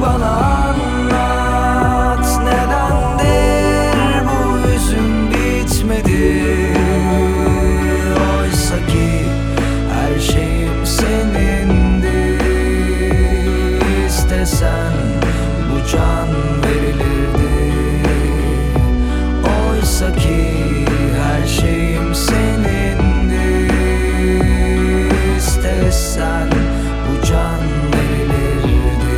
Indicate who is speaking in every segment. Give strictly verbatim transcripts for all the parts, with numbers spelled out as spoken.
Speaker 1: bana anlat. Nedendir bu hüzün bitmedi? Oysa ki her şeyim senindi. İstesen bu can verilirdi. Oysa ki her şeyim senindi. İstesen bu can verilirdi.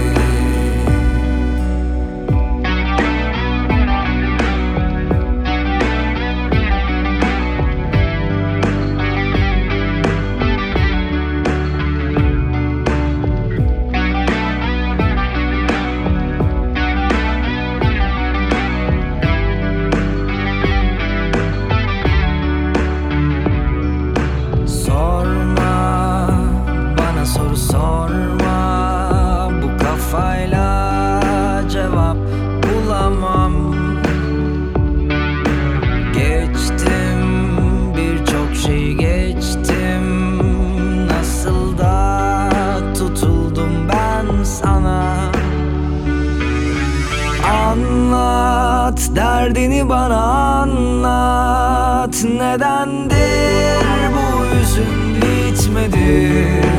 Speaker 1: Sorma, bana soru sorma. Bu kafayla cevap bulamam. Geçtim, birçok şeyi geçtim. Nasıl da tutuldum ben sana. Anlat, derdini bana anlat. Nedendir bu hüzün bitmedi?